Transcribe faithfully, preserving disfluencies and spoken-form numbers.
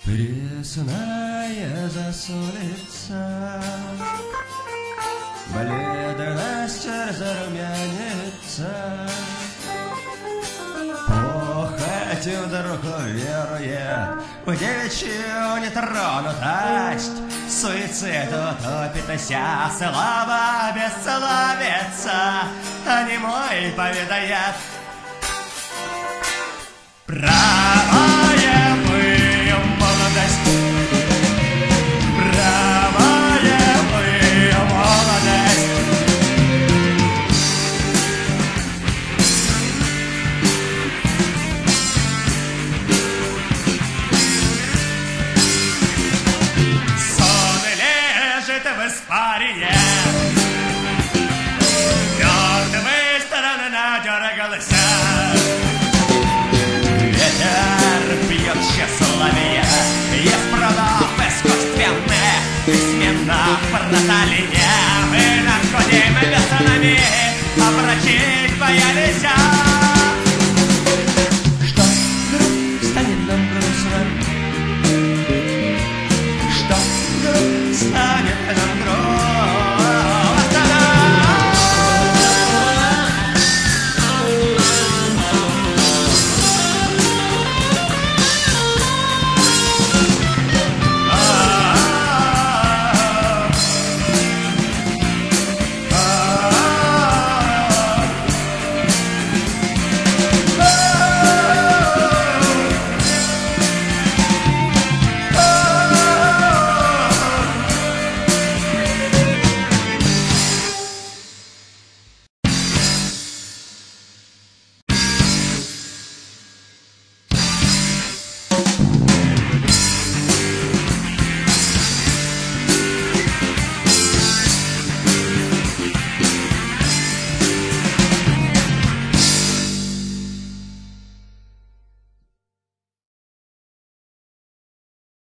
Пресная засолится, бледность зарумянится, похоть вдруг уверует в девичью нетронутость, суицид утопится, слава бесславится, а не мой поведает. Правая вы молодость, правая вы молодость. Сон лежит в испарине, мертвой стороны надергался. Ветер пьет тщеславие из прудов искусственных, письменных проталине. Мы находим без нами, омрачить боялись.